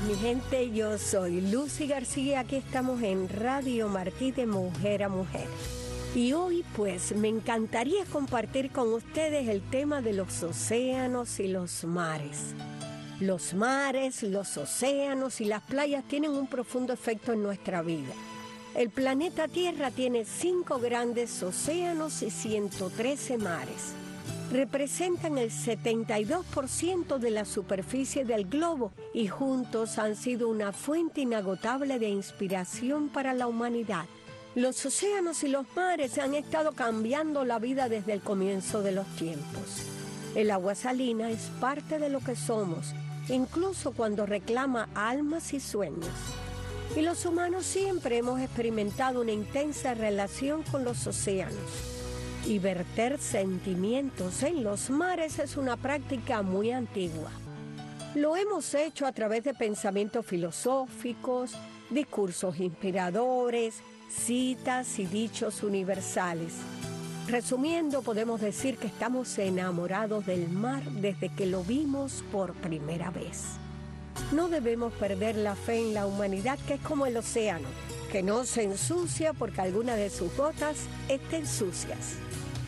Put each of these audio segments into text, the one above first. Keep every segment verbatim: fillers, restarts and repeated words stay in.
mi gente, yo soy Lucy García, aquí estamos en Radio Martí de Mujer a Mujer. Y hoy pues me encantaría compartir con ustedes el tema de los océanos y los mares. Los mares, los océanos y las playas tienen un profundo efecto en nuestra vida. El planeta Tierra tiene cinco grandes océanos y ciento trece mares. Representan el setenta y dos por ciento de la superficie del globo y juntos han sido una fuente inagotable de inspiración para la humanidad. Los océanos y los mares han estado cambiando la vida desde el comienzo de los tiempos. El agua salina es parte de lo que somos, incluso cuando reclama almas y sueños. Y los humanos siempre hemos experimentado una intensa relación con los océanos. Y verter sentimientos en los mares es una práctica muy antigua. Lo hemos hecho a través de pensamientos filosóficos, discursos inspiradores, citas y dichos universales. Resumiendo, podemos decir que estamos enamorados del mar desde que lo vimos por primera vez. No debemos perder la fe en la humanidad, que es como el océano, que no se ensucia porque algunas de sus gotas estén sucias.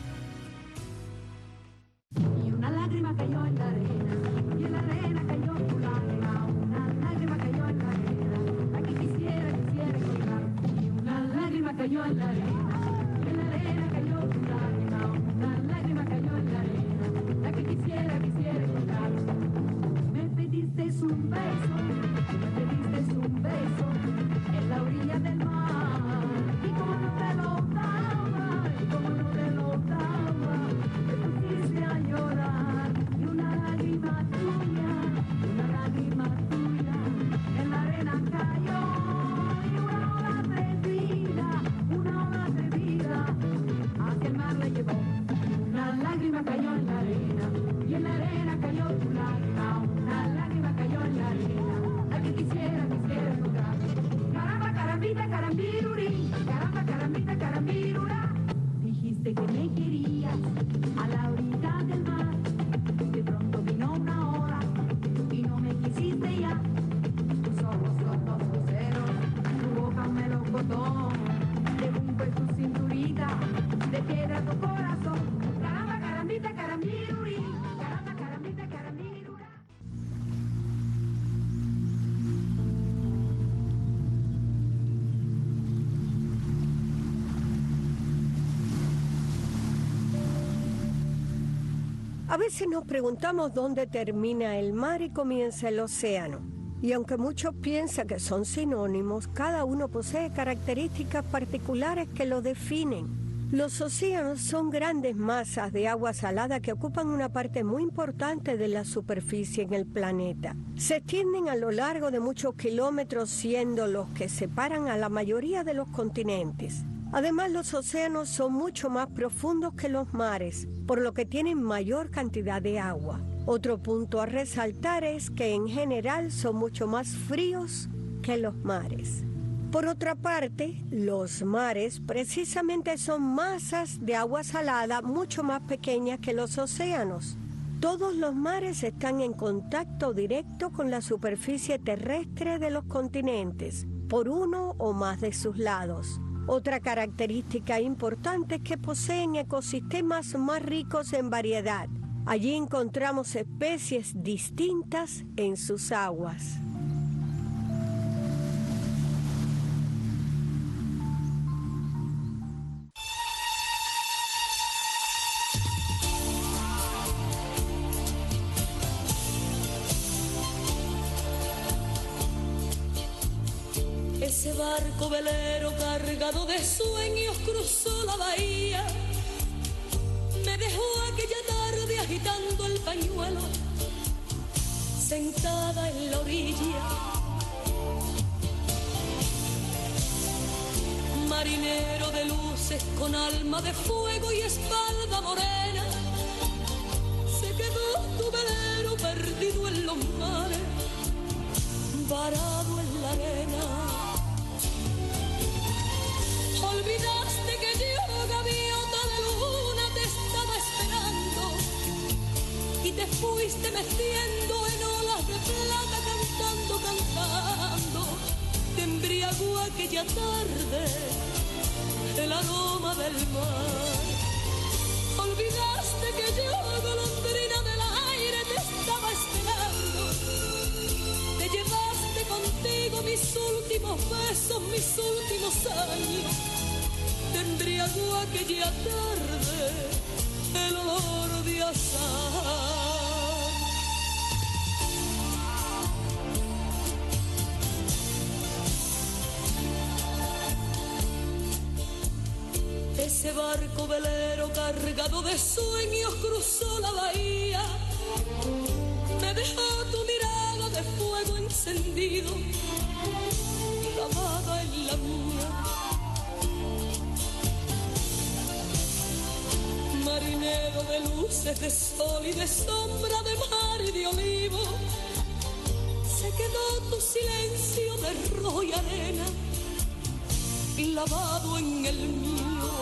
Y una lágrima cayó en la arena, y en la arena cayó tu lágrima. Una lágrima cayó en la arena, la que quisiera, quisiera encontrar. Y una lágrima cayó en la arena, y en la arena cayó tu lágrima. Una lágrima cayó en la arena, la que quisiera, quisiera encontrar. Me pediste un beso, me pediste un beso en la orilla del mar. Y como no te lo daba, y como no te lo daba, me pusiste a llorar. Y una lágrima tuya, una lágrima tuya en la arena cayó. Y una ola atrevida, una ola atrevida hacia el mar la llevó. Una lágrima cayó en la arena, y en la arena cayó tu lágrima. Una lágrima cayó en la arena, la que quisiera, quisiera encontrar. Caramba, carambita, carambirurí, caramba, carambita, carambirura. Dijiste que me querías a la orilla del mar. De pronto vino una hora y no me quisiste ya. Tus ojos son los luceros, tu boca un melocotón. De un fue tu cinturita, de piedra tu corazón. Caramba, carambita, carambirurí, caramba, carambita, carambirura. A veces nos preguntamos dónde termina el mar y comienza el océano. Y aunque muchos piensan que son sinónimos, cada uno posee características particulares que lo definen. Los océanos son grandes masas de agua salada que ocupan una parte muy importante de la superficie en el planeta. Se extienden a lo largo de muchos kilómetros, siendo los que separan a la mayoría de los continentes. Además, los océanos son mucho más profundos que los mares, por lo que tienen mayor cantidad de agua. Otro punto a resaltar es que en general son mucho más fríos que los mares. Por otra parte, los mares precisamente son masas de agua salada mucho más pequeñas que los océanos. Todos los mares están en contacto directo con la superficie terrestre de los continentes, por uno o más de sus lados. Otra característica importante es que poseen ecosistemas más ricos en variedad. Allí encontramos especies distintas en sus aguas. Ese barco velero cargado de sueños cruzó la bahía. Me dejó aquella tarde agitando el pañuelo, sentada en la orilla. Marinero de luces con alma de fuego y espalda morena, se quedó tu velero perdido en los mares, varado en la arena. Olvidaste que yo, gaviota de luna, te estaba esperando y te fuiste metiendo en olas de plata cantando, cantando. embriagó aquella tarde el aroma del mar. Olvidaste que yo, golondrina del aire, te estaba esperando. Te llevaste contigo mis últimos besos, mis últimos años. Te embriagó aquella tarde el olor de azahar. Ese barco velero cargado de sueños cruzó la bahía. Me dejó tu mirada de fuego encendido, clavada en la mía. Marinero de luces, de sol y de sombra, de mar y de olivo, se quedó tu silencio de rojo y arena, clavado en el mío.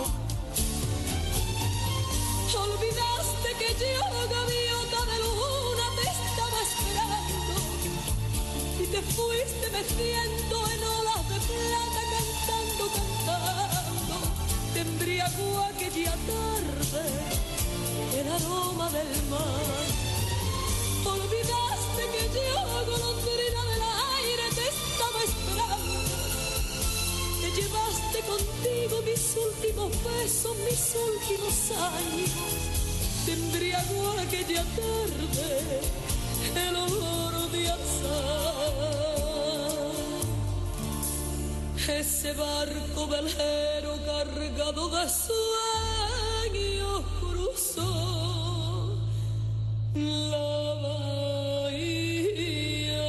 Olvidaste que yo, gaviota de luna, te estaba esperando y te fuiste meciendo en olas de plata, cantando, cantando. Te embriagó aquella tarde el aroma del mar. Olvidaste que yo, golondrina del aire, te estaba esperando. Te llevaste contigo mis últimos besos, mis últimos años. Te embriagó aquella tarde el olor de azahar. Ese barco velero cargado de sueños cruzó la bahía.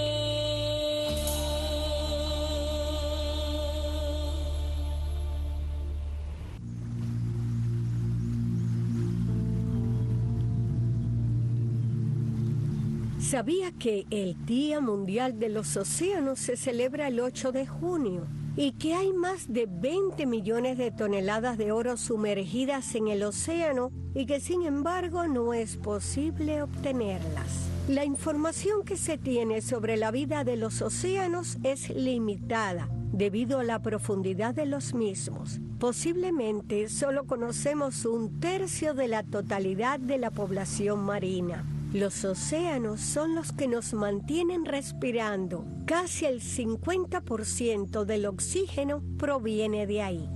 ¿Sabía que el Día Mundial de los Océanos se celebra el ocho de junio y que hay más de veinte millones de toneladas de oro sumergidas en el océano y que sin embargo no es posible obtenerlas? La información que se tiene sobre la vida de los océanos es limitada debido a la profundidad de los mismos. Posiblemente solo conocemos un tercio de la totalidad de la población marina. Los océanos son los que nos mantienen respirando. Casi el cincuenta por ciento del oxígeno proviene de ahí.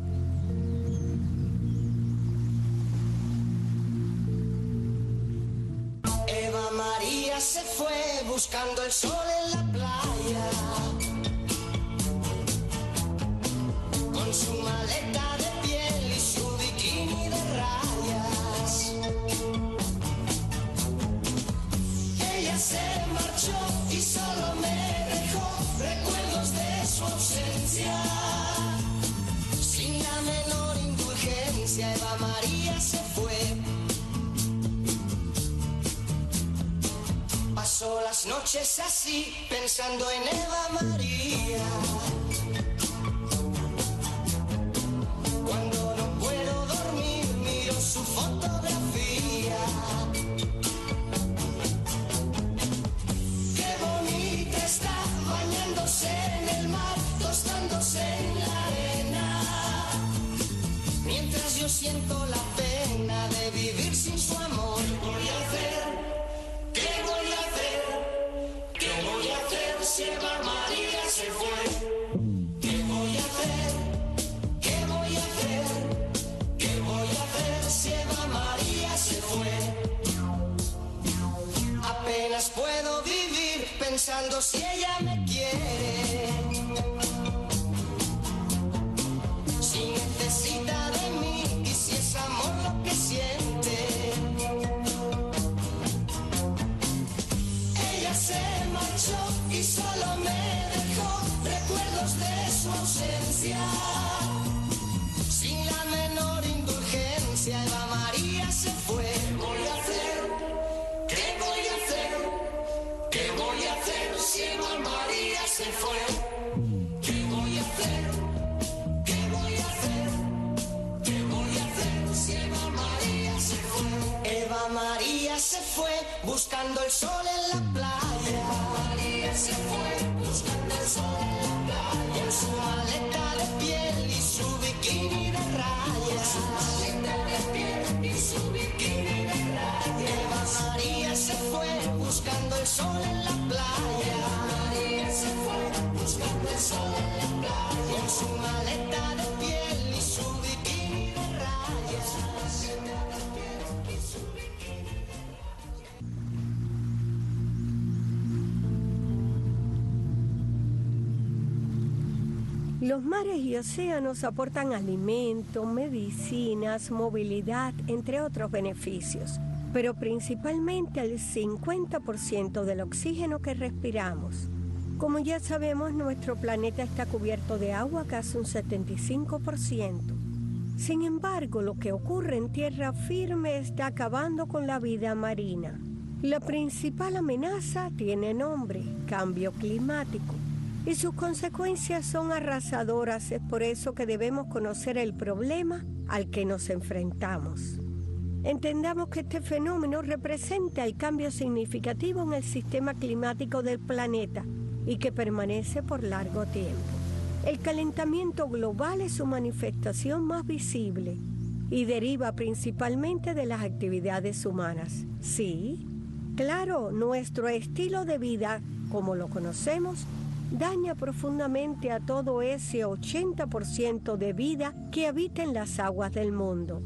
Eva María se fue buscando el sol en la playa, con su maleta de piel y su bikini de rayas. Ella se marchó y solo me dejó recuerdos de su ausencia. Sin la menor indulgencia, Eva María se fue. Pasó las noches así, pensando en Eva María. Cuando no puedo dormir, miro su fotografía. Qué bonita está, bañándose en el mar, tostándose en la arena. Mientras yo siento la pena de vivir sin su amor. ¿Qué voy a hacer? ¿Qué voy a hacer? ¿Qué voy a hacer si Eva María se fue? ¿Qué voy a hacer? ¿Qué voy a hacer? ¿Qué voy a hacer si Eva María se fue? Apenas puedo vivir pensando si ella me quiere. Si necesita de mí y si es amor lo que siente. Ella se marchó y solo me dejó recuerdos de su ausencia. Sin la menor indulgencia, Eva María se fue. ¿Qué voy a hacer? ¿Qué voy a hacer? ¿Qué voy a hacer si Eva María se fue? ¿Qué voy a hacer? ¿Qué voy a hacer? ¿Qué voy a hacer si Eva María se fue? Eva María se fue buscando el sol en la playa. Eva María se fue buscando el sol en la playa. Con su maleta Los mares y océanos aportan alimentos, medicinas, movilidad, entre otros beneficios, pero principalmente el cincuenta por ciento del oxígeno que respiramos. Como ya sabemos, nuestro planeta está cubierto de agua casi un setenta y cinco por ciento. Sin embargo, lo que ocurre en tierra firme está acabando con la vida marina. La principal amenaza tiene nombre: cambio climático. Y sus consecuencias son arrasadoras. Es por eso que debemos conocer el problema al que nos enfrentamos. Entendamos que este fenómeno representa el cambio significativo en el sistema climático del planeta y que permanece por largo tiempo. El calentamiento global es su manifestación más visible y deriva principalmente de las actividades humanas. Sí, claro, nuestro estilo de vida, como lo conocemos, daña profundamente a todo ese ochenta por ciento de vida que habita en las aguas del mundo.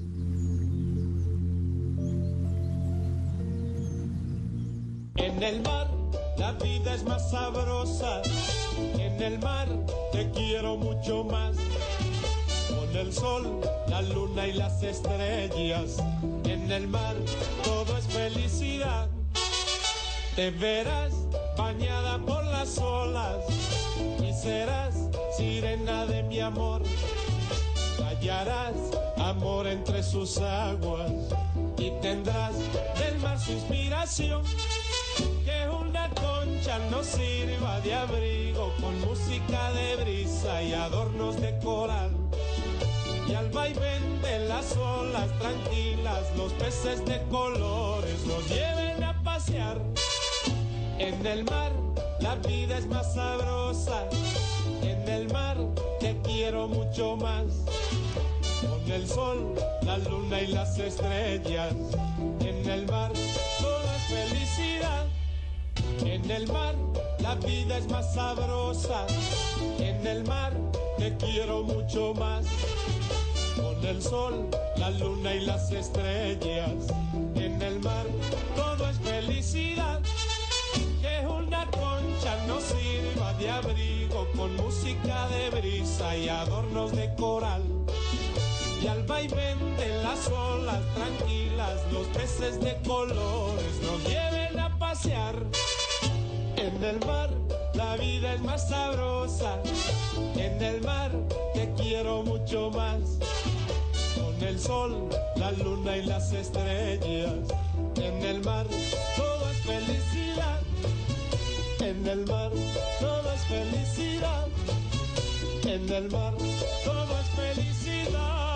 En el mar la vida es más sabrosa, en el mar te quiero mucho más. Con el sol, la luna y las estrellas, en el mar todo es felicidad. Te verás bañada por las olas y serás sirena de mi amor. Hallarás amor entre sus aguas y tendrás del mar su inspiración. Que una concha nos sirva de abrigo con música de brisa y adornos de coral. Y al vaivén de las olas tranquilas los peces de colores nos lleven a pasear. En el mar la vida es más sabrosa, en el mar te quiero mucho más. Con el sol, la luna y las estrellas, en el mar todo es felicidad. En el mar la vida es más sabrosa, en el mar te quiero mucho más. Con el sol, la luna y las estrellas, en el mar todo es felicidad. Que una concha nos sirva de abrigo con música de brisa y adornos de coral. Y al vaivén de las olas tranquilas los peces de colores nos lleven a pasear. En el mar la vida es más sabrosa, en el mar te quiero mucho más. Con el sol, la luna y las estrellas, en el mar todo es felicidad. En el mar todo es felicidad, en el mar todo es felicidad.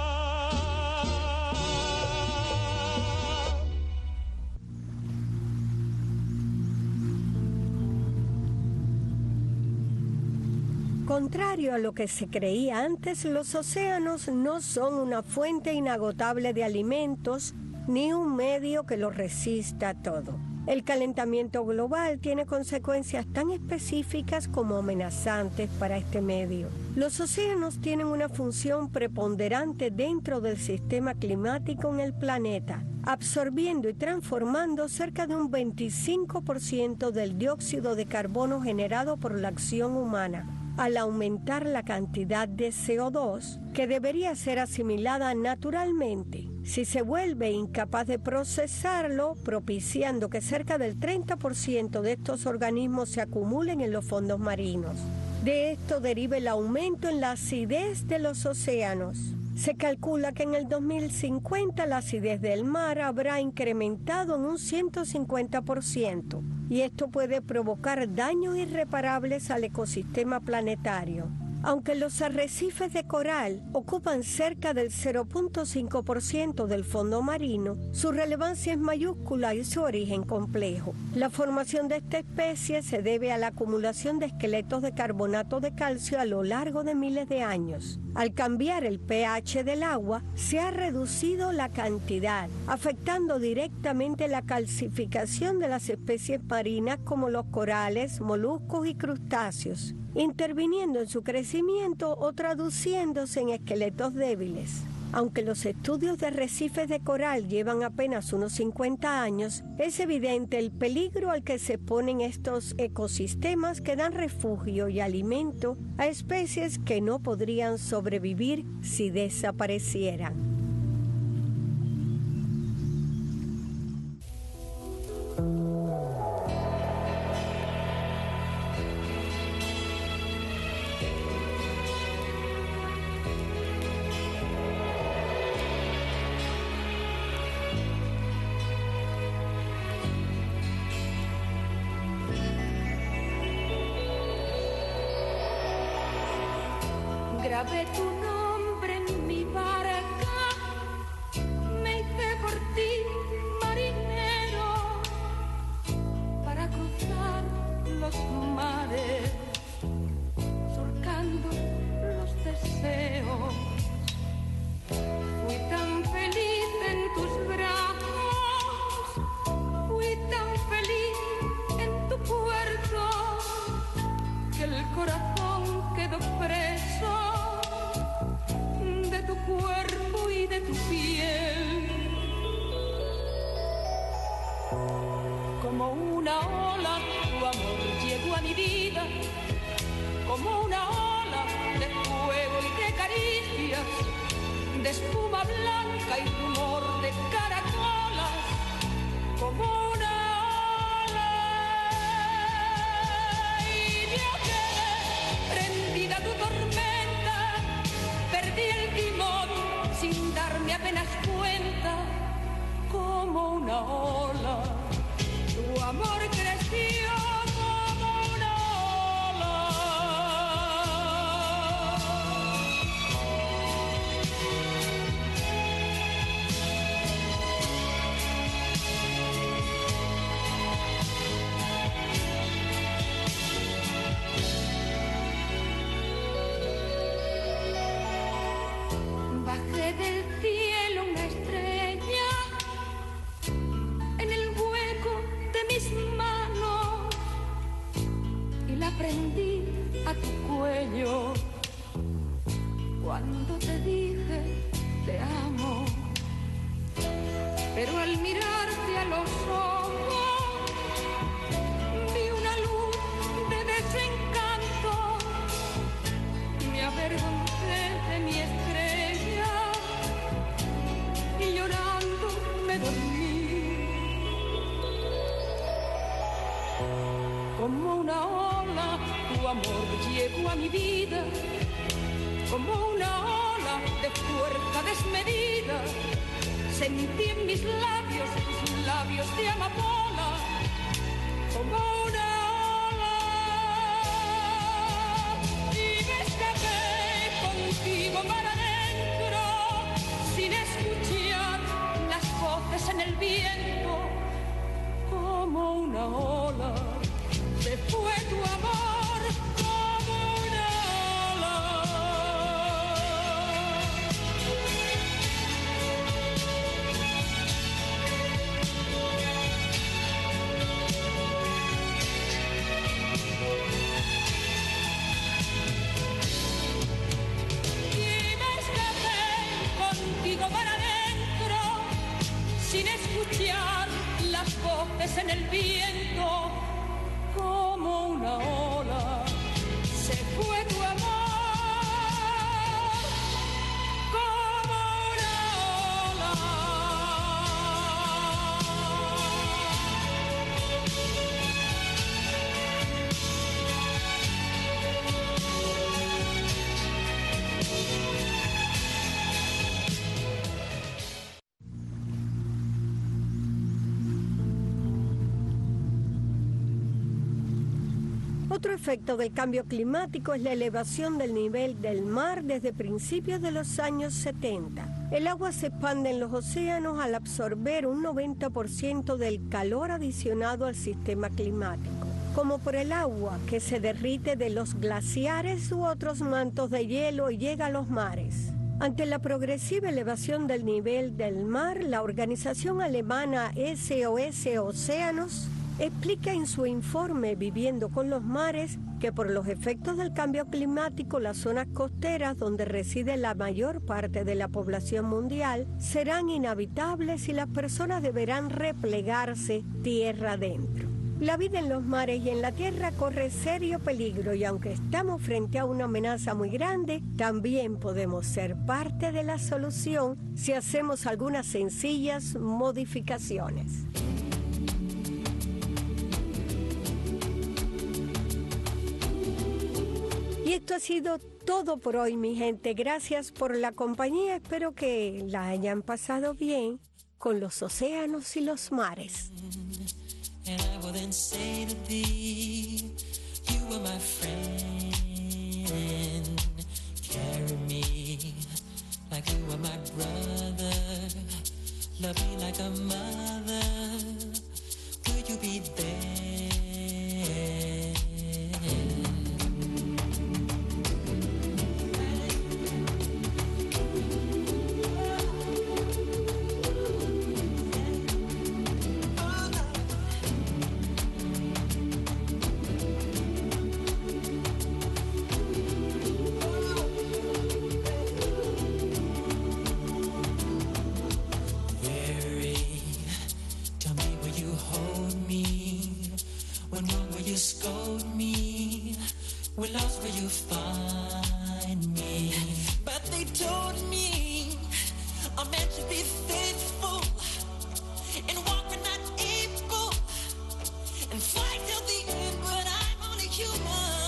Contrario a lo que se creía antes, los océanos no son una fuente inagotable de alimentos ni un medio que lo resista todo. El calentamiento global tiene consecuencias tan específicas como amenazantes para este medio. Los océanos tienen una función preponderante dentro del sistema climático en el planeta, absorbiendo y transformando cerca de un veinticinco por ciento del dióxido de carbono generado por la acción humana, al aumentar la cantidad de C O dos que debería ser asimilada naturalmente. Si se vuelve incapaz de procesarlo, propiciando que cerca del treinta por ciento de estos organismos se acumulen en los fondos marinos. De esto deriva el aumento en la acidez de los océanos. Se calcula que en el dos mil cincuenta la acidez del mar habrá incrementado en un ciento cincuenta por ciento, y esto puede provocar daños irreparables al ecosistema planetario. Aunque los arrecifes de coral ocupan cerca del cero punto cinco por ciento del fondo marino, su relevancia es mayúscula y su origen complejo. La formación de esta especie se debe a la acumulación de esqueletos de carbonato de calcio a lo largo de miles de años. Al cambiar el pH del agua, se ha reducido la cantidad, afectando directamente la calcificación de las especies marinas como los corales, moluscos y crustáceos, interviniendo en su crecimiento o traduciéndose en esqueletos débiles. Aunque los estudios de arrecifes de coral llevan apenas unos cincuenta años, es evidente el peligro al que se exponen estos ecosistemas que dan refugio y alimento a especies que no podrían sobrevivir si desaparecieran. Grabé tu nombre en mi barca, me hice por ti marinero para cruzar los mares, surcando los deseos. Fui tan feliz en tus brazos, fui tan feliz en tu puerto, que el corazón quedó preso de tu cuerpo y de tu piel. Como una ola, tu amor llegó a mi vida, como una ola de fuego y de caricias, de espuma blanca y rumor de caracolas, como una ola. Y yo quedé prendida a tu tormenta, perdí el timón sin darme apenas cuenta, como una ola. Tu amor creció como una ola. Bajé del cielo una estrella en el hueco de mis manos y la prendí a tu cuello cuando te dije te amo. Pero al mirarte a los ojos vi una luz de desencanto, me avergoncé de mi estrella y llorando me dormí. Como una ola, tu amor llegó a mi vida, como una ola de fuerza desmedida. Sentí en mis labios tus labios de amapola, como una ola. Y me escapé contigo mar adentro, sin escuchar las voces en el viento, como una ola. Se fue tu amor como una ola. Y me escapé contigo para adentro, sin escuchar las voces en el viento, como una ola. Se fue tu amor como una ola. Otro efecto del cambio climático es la elevación del nivel del mar desde principios de los años setenta. El agua se expande en los océanos al absorber un noventa por ciento del calor adicionado al sistema climático, como por el agua que se derrite de los glaciares u otros mantos de hielo y llega a los mares. Ante la progresiva elevación del nivel del mar, la organización alemana S O S Océanos explica en su informe Viviendo con los Mares que por los efectos del cambio climático las zonas costeras donde reside la mayor parte de la población mundial serán inhabitables y las personas deberán replegarse tierra adentro. La vida en los mares y en la tierra corre serio peligro y aunque estamos frente a una amenaza muy grande, también podemos ser parte de la solución si hacemos algunas sencillas modificaciones. Y esto ha sido todo por hoy, mi gente. Gracias por la compañía. Espero que la hayan pasado bien con los océanos y los mares. And I will then say to thee, you are my friend. Carry me like you are my brother. Love me like a mother. Will you be there? Scold me, where else will you find me? But they told me a man should be faithful and walk when not able and fight till the end, but I'm only human.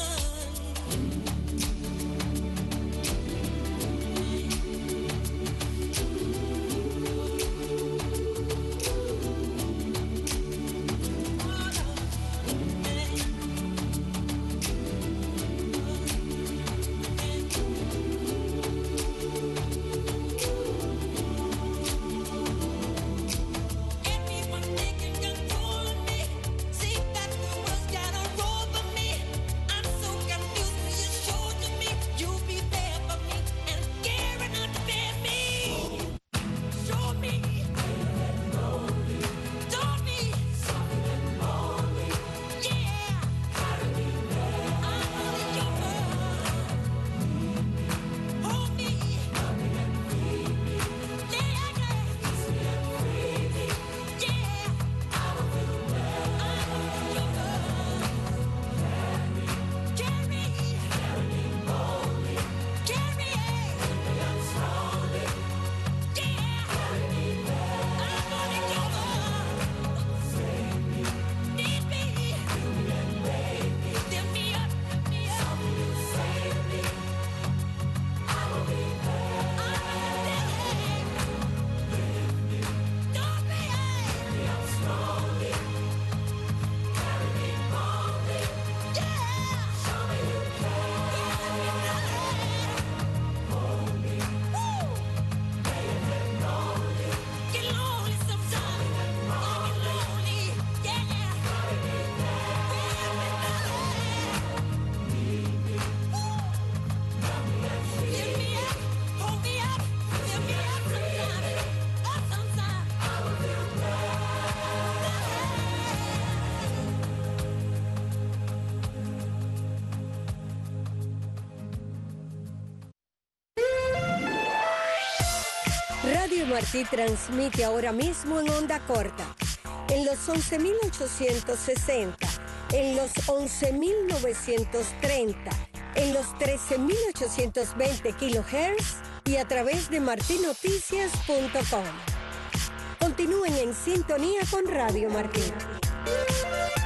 Radio Martí transmite ahora mismo en onda corta, en los once mil ochocientos sesenta, en los once mil novecientos treinta, en los trece mil ochocientos veinte kilohertz y a través de martinoticias punto com. Continúen en sintonía con Radio Martí.